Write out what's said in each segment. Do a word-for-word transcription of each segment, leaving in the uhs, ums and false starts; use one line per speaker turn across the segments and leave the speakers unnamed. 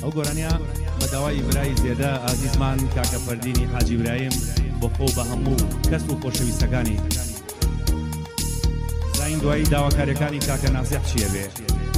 ئەو گۆرانیا بە داوای برای زێدە ئازیزمان کاکە فەردینی حاجی برایم بۆ خۆ بە هەموو کەس و خۆشەویستەکانی زاین دوایی داواکاریەکانی کاکە نازیح چییە بێ؟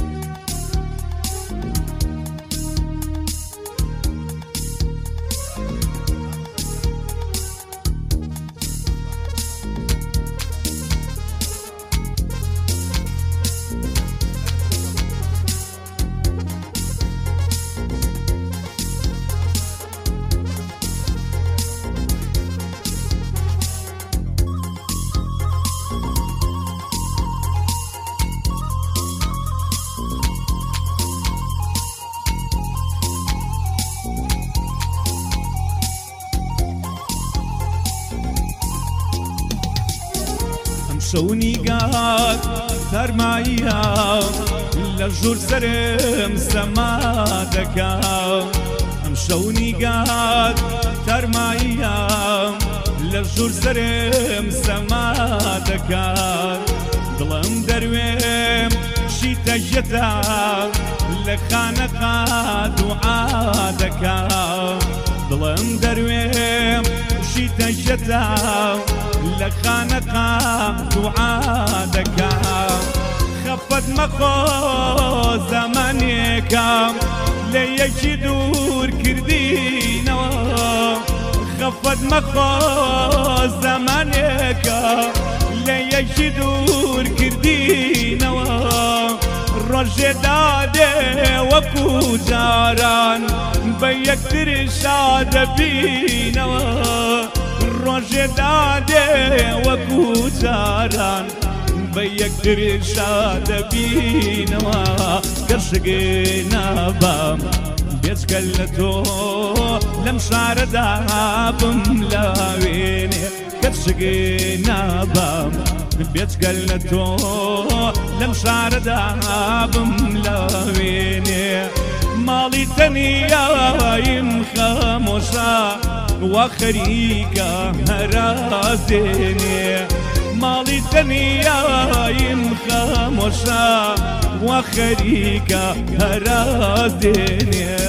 شونی گات سرمایە لە ژوور سرم سەما دەکا ئەم شونی گات سرمایە لە ژوور سرم سەما دەکا دڵم دەروێم شیتە ژەتا لە خانەقا دوعا دەکا دڵم دەروێم شیتە ژەتا لە خانەقا دوعا دەکا خەفەت مەخۆ زەمانێکە لە یەکی دوور کردینەوە خەفەت مەخۆ زەمانێکە لە یەکی دوور کردینەوە ڕۆژێ دادێ وەکو جاران بە یەکتر شادەبینەوە ڕۆژێ دادێ وەکو جاران بە یەکتر شادەبینەوە گەرشگەی نابام بێجگەل لە تۆ لەم شارەدا بم لاوێنێ گەرشگەی نابام بێجگەل لە تۆ لەم شارەدا بم لاوێنێ ماڵی تەنیایم خامۆشە وەخەریکە هەرازێنێ ماڵی تەنیایم خامۆشە وەخەریکە هەرازێنێ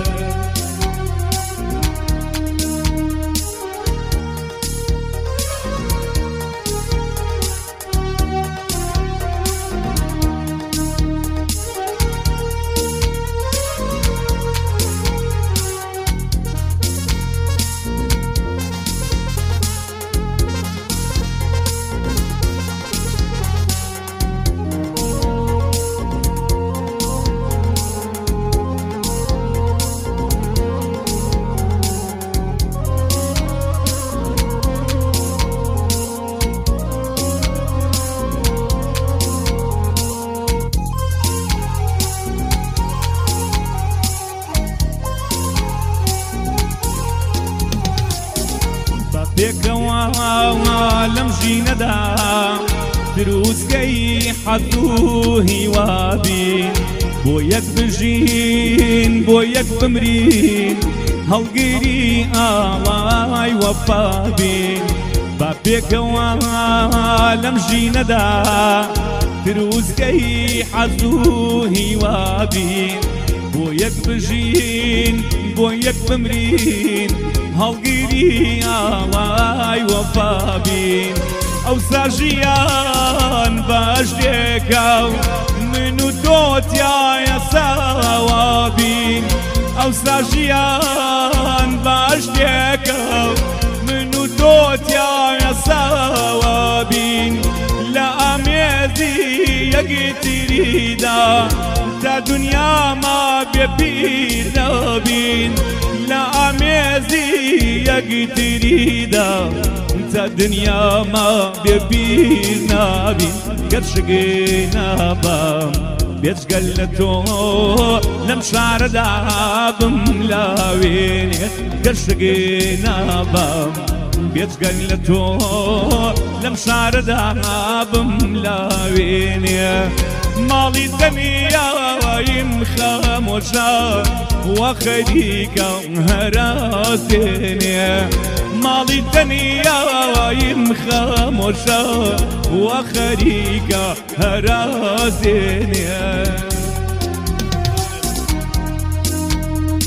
پێکەوە لەم ژینەدا دروستگەی حەز و هیوابین بۆ یەک بژین بۆ یەک بمرین هەڵگیری ئاڵای وەفابین با پێکەوە لەم ژینەدا دروستگەی حەز و هیوابین بۆ یەک بژین بۆ یەک بمرین هەڵگیری ئاڵای وەفابین ئەو ساژیان باش دێکە من و تۆتیایە ساوابین ئەو ساژیان باش دێکە من و تۆتیایە ساوابین لە ئامێزی یەکتریدا تا دنیاما بێ پیر نەبین لە ئامێزی یەکتریدا تا دنیاما بێ پیر نابین گەرشگەی نابام بێجگەل لە تۆ لەم شارەدا بم لاوێنێ گەرشگەی نابام بێجگەل لە تۆ لەم شارەدا بم لاوێنێ ماڵی تەنیایم خامۆشە وەخەریکە هەرازێنێ ماڵی تەنیایم خامۆشە وەخەریکە هەرازێنێ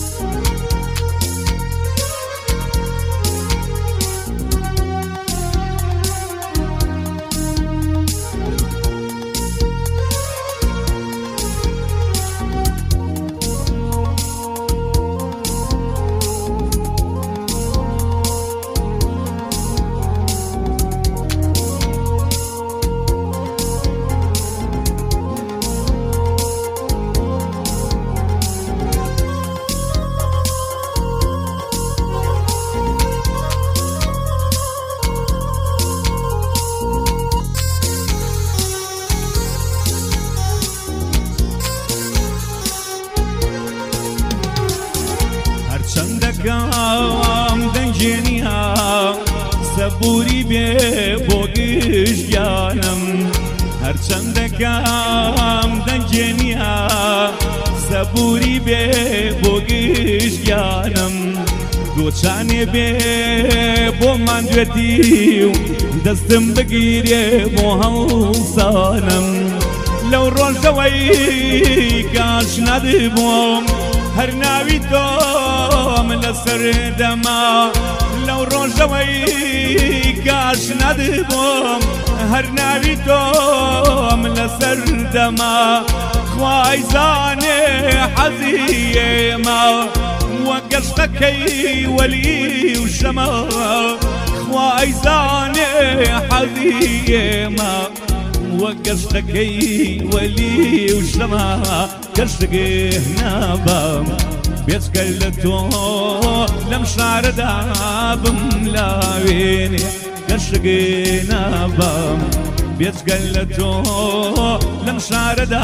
شانێ بێ بۆمان دوێتی و دەستم بگیرێ بۆ هەڵسانم لەو ڕۆژەوەی کاش نەدبووم هەر ناوی تۆم لەسەر دەما لەو ڕۆژەوەی کاش نەدبووم هەر ناوی تۆم لەسەر دەما خوای زانێ حەزی ئێمە وە گەشتەکەی وەلی و شەمە خوای زانێ حەزی ئێمە وە گەشتەکەی وەلی و شەمە گەشتگێ نابم بێچکەل لە تۆ لەم شارەدا بملاوێنێ گەشتگێ نابم بێچکەل لە تۆ لەم شارەدا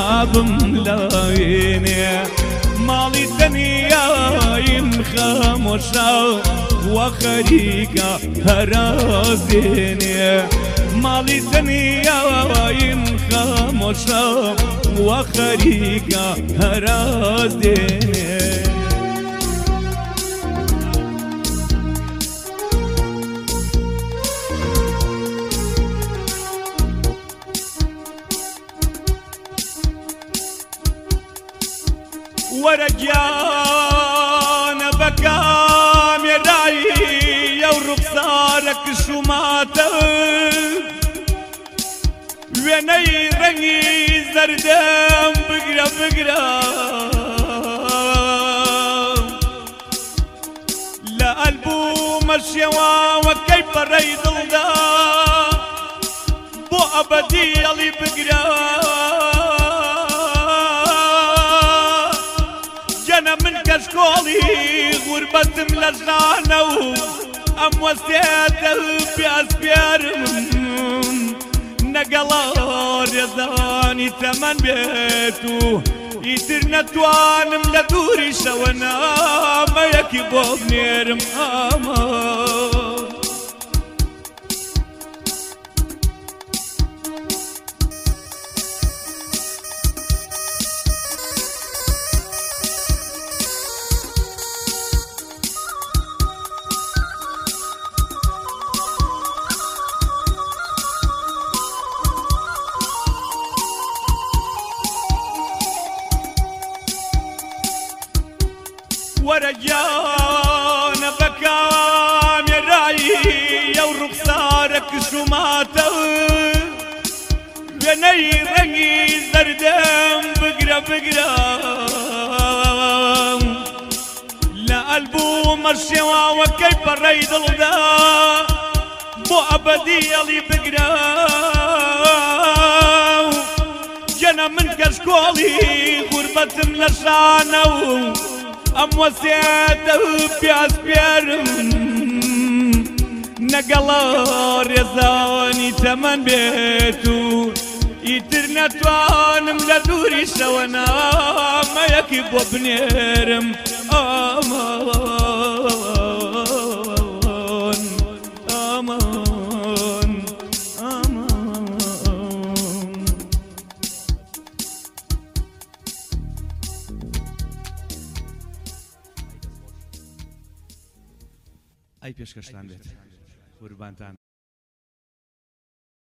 بملاوێنێ ماڵی تەنیایم خەمۆشە وە خەریکە هەرازێنێ ماڵی تەنیایم خەمۆشە وە خەریکە هەرازێنێ وەرە گیانە بەکامێرایی ئەو ڕوخسارە کشوماتە وێنەی ڕەنگی زەردەم بگرە بگرە لە ئەلبومە شێواوەکەی پەڕەی دڵدا بۆ ئەبەدی ئەڵی بگرە جەنە من کەشکۆڵی غوربەتم لە ژانە و ئەم وەستێتە پیاسپێرم نەگەڵا ڕێزانی تەمەن بێت و ئیتر نەتوانم لە دووری شەوە نامەیەکی بۆ بنێرم ئەمە وەرە گیانە بەکامێرایی ئەو ڕوخسارە کشوماتە وێنەی ڕەنگی زەردەم بگرە بگرە لە ئەلبومە شێواوەکەی پەڕەی دڵدا بۆ ئەبەدی ئەڵی بگرە جەنە من کەشکۆڵی غوربەتم لە شانە و ئەم وەسێتە پیاسپێرم نەگەڵا ڕێزانی تەمەن بێت و ئیتر نەتوانم لە دووری شەوە نامەیەکی بۆ بنێرم ئامان ئامان ئامان
ئەی پێشکەشتان بێت قوربانتان